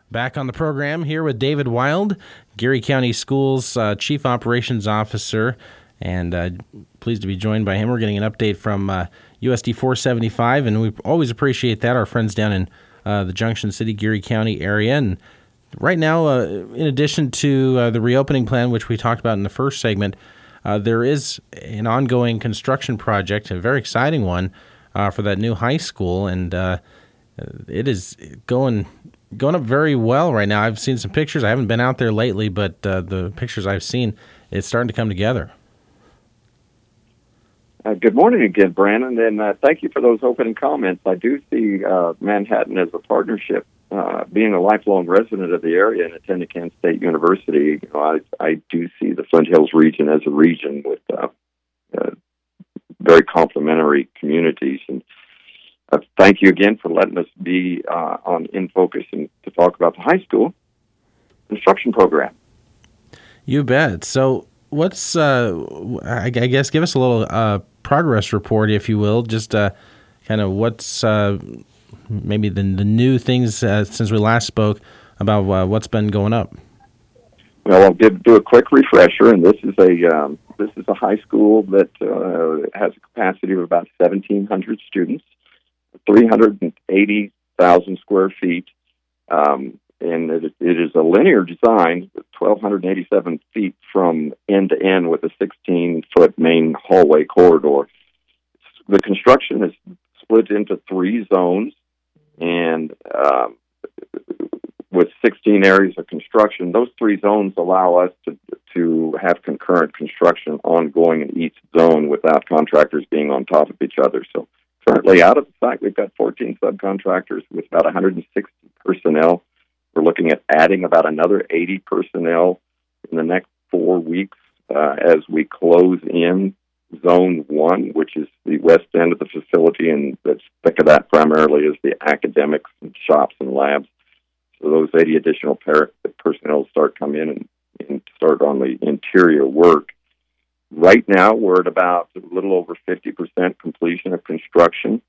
Back on the program here with David Wild, Geary County Schools Chief Operations Officer, and pleased to be joined by him. We're getting an update from USD 475, and we always appreciate that. Our friends down in the Junction City, Geary County area. And right now, in addition to the reopening plan, which we talked about in the first segment, there is an ongoing construction project, a very exciting one, for that new high school, and it is going up very well right now. I've seen some pictures. I haven't been out there lately, but the pictures I've seen, it's starting to come together. Good morning again, Brandon, and thank you for those opening comments. I do see Manhattan as a partnership. Being a lifelong resident of the area and attending Kent State University, I do see the Flint Hills region as a region with very complementary communities. And thank you again for letting us be on In Focus and to talk about the high school construction program. You bet. So what's, I guess, give us a little progress report, if you will, just kind of what's maybe the new things since we last spoke about what's been going up. Well, I'll do a quick refresher, and this is a high school that has a capacity of about 1,700 students, 380,000 square feet, and it is a linear design, 1,287 feet from end to end with a 16-foot main hallway corridor. The construction is split into 3 zones, and with 16 areas of construction, those 3 zones allow us to have concurrent construction ongoing in each zone without contractors being on top of each other. So currently out of the site, we've got 14 subcontractors with about 160 personnel. We're looking at adding about another 80 personnel in the next 4 weeks as we close in Zone 1, which is the west end of the facility, and think of that primarily as the academics and shops and labs. So those 80 additional personnel start come in and start on the interior work. Right now, we're at about a little over 50% completion of construction.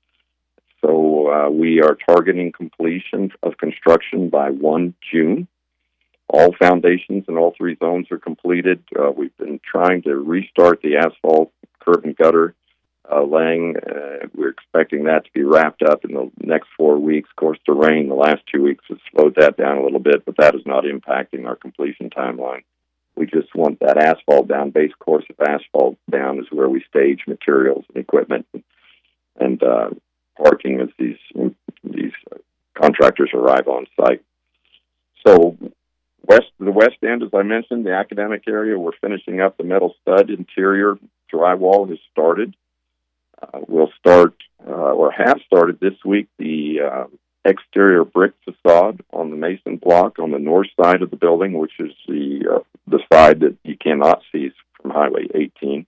So we are targeting completion of construction by 1 June. All foundations in all 3 zones are completed. We've been trying to restart the asphalt, curb and gutter laying. We're expecting that to be wrapped up in the next 4 weeks. Of course, the rain the last 2 weeks has slowed that down a little bit, but that is not impacting our completion timeline. We just want that asphalt down. Base course of asphalt down is where we stage materials and equipment and parking as these contractors arrive on site. So the west end, as I mentioned, the academic area, we're finishing up the metal stud interior. Drywall has started. We'll start, or have started this week, the exterior brick facade on the Mason block on the north side of the building, which is the side that you cannot see from Highway 18.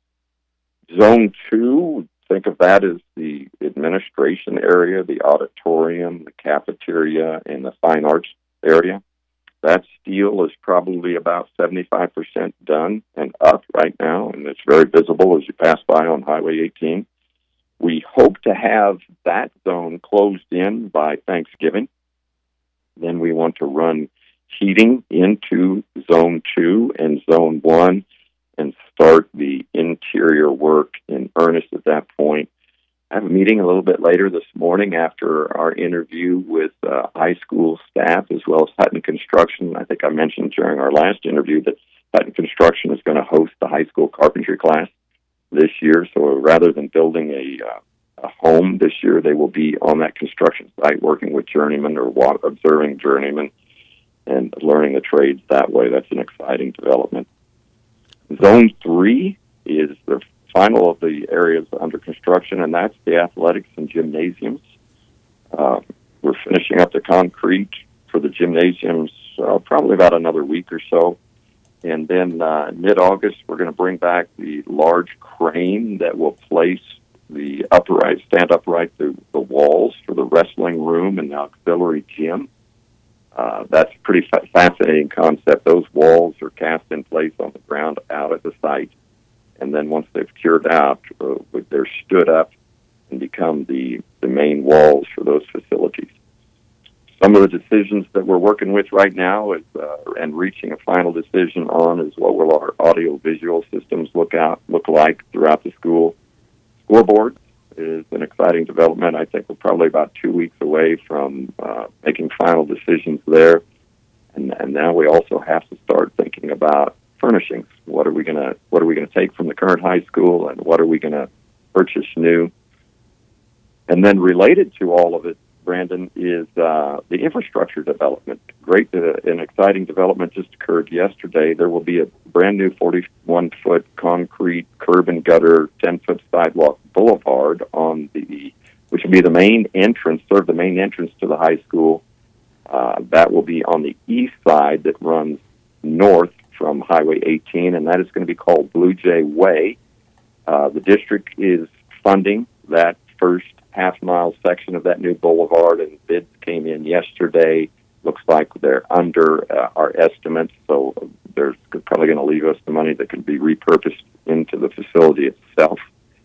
Zone 2, think of that as the administration area, the auditorium, the cafeteria, and the fine arts area. That steel is probably about 75% done and up right now, and it's very visible as you pass by on Highway 18. We hope to have that zone closed in by Thanksgiving. Then we want to run heating into Zone 2 and Zone 1 and start the interior work in earnest at that point. I have a meeting a little bit later this morning after our interview with high school staff as well as Hutton Construction. I think I mentioned during our last interview that Hutton Construction is going to host the high school carpentry class this year. So rather than building a home this year, they will be on that construction site working with journeymen or observing journeymen and learning the trades that way. That's an exciting development. Zone 3 is the final of the areas under construction, and that's the athletics and gymnasiums. We're finishing up the concrete for the gymnasiums probably about another week or so. And then mid-August, we're going to bring back the large crane that will place the stand upright the walls for the wrestling room and the auxiliary gym. That's a pretty fascinating concept. Those walls are cast in place on the ground out at the site. And then once they've cured out, they're stood up and become the main walls for those facilities. Some of the decisions that we're working with right now is, and reaching a final decision on is what will our audio-visual systems look like throughout the school. Scoreboards is an exciting development. I think we're probably about 2 weeks away from making final decisions there. And now we also have to start thinking about furnishings. What are we gonna take from the current high school, and what are we gonna purchase new? And then related to all of it, Brandon, is the infrastructure development. Great, an exciting development just occurred yesterday. There will be a brand new 41-foot concrete curb and gutter, 10-foot sidewalk boulevard which will be the main entrance, serve the main entrance to the high school. That will be on the east side that runs north from Highway 18, and that is going to be called Blue Jay Way. The district is funding that first half-mile section of that new boulevard, and bids came in yesterday. Looks like they're under our estimates, so they're probably going to leave us the money that could be repurposed into the facility itself.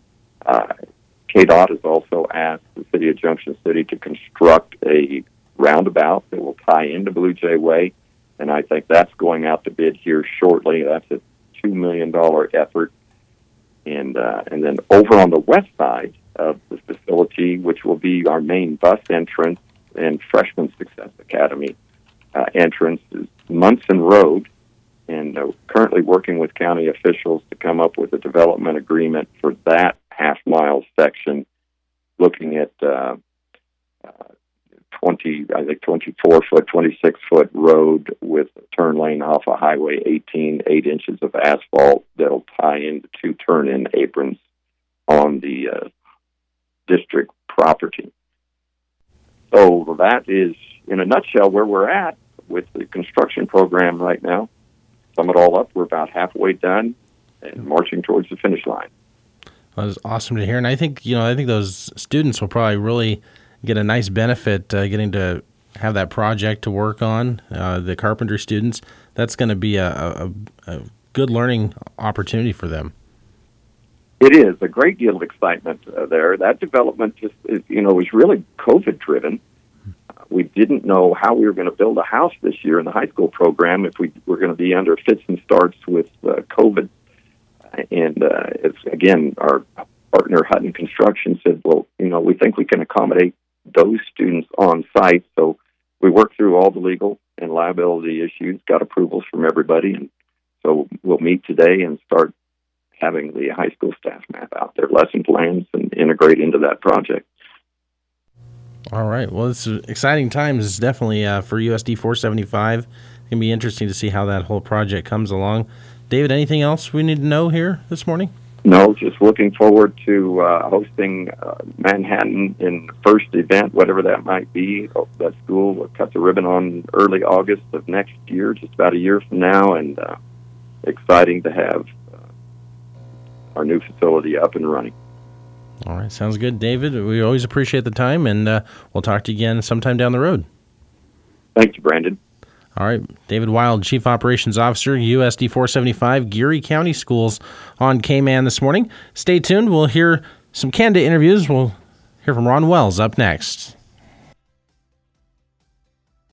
KDOT has also asked the City of Junction City to construct a roundabout that will tie into Blue Jay Way, and I think that's going out to bid here shortly. That's a $2 million effort. And then over on the west side of the facility, which will be our main bus entrance and Freshman Success Academy entrance, is Munson Road, and currently working with county officials to come up with a development agreement for that half-mile section, looking at 24-foot, 26-foot road with a turn lane off of Highway 18, 8 inches of asphalt that'll tie into 2 turn-in aprons on the district property. So that is, in a nutshell, where we're at with the construction program right now. Sum it all up, we're about halfway done and marching towards the finish line. That was awesome to hear, and I think those students will probably really get a nice benefit getting to have that project to work on. The carpenter students, that's going to be a good learning opportunity for them. It is a great deal of excitement there. That development was really COVID driven. We didn't know how we were going to build a house this year in the high school program if we were going to be under fits and starts with COVID. And it's, again, our partner Hutton Construction said, well, we think we can accommodate those students on site. So we worked through all the legal and liability issues, got approvals from everybody, and so we'll meet today and start having the high school staff map out their lesson plans and integrate into that project. All right. Well, it's exciting times. It's definitely for USD 475. It's going to be interesting to see how that whole project comes along. David, anything else we need to know here this morning? No, just looking forward to hosting Manhattan in the first event, whatever that might be. That school will cut the ribbon on early August of next year, just about a year from now, and exciting to have our new facility up and running. All right, sounds good, David. We always appreciate the time, and we'll talk to you again sometime down the road. Thank you, Brandon. All right, David Wild, Chief Operations Officer, USD 475, Geary County Schools on K-Man this morning. Stay tuned. We'll hear some candid interviews. We'll hear from Ron Wells up next.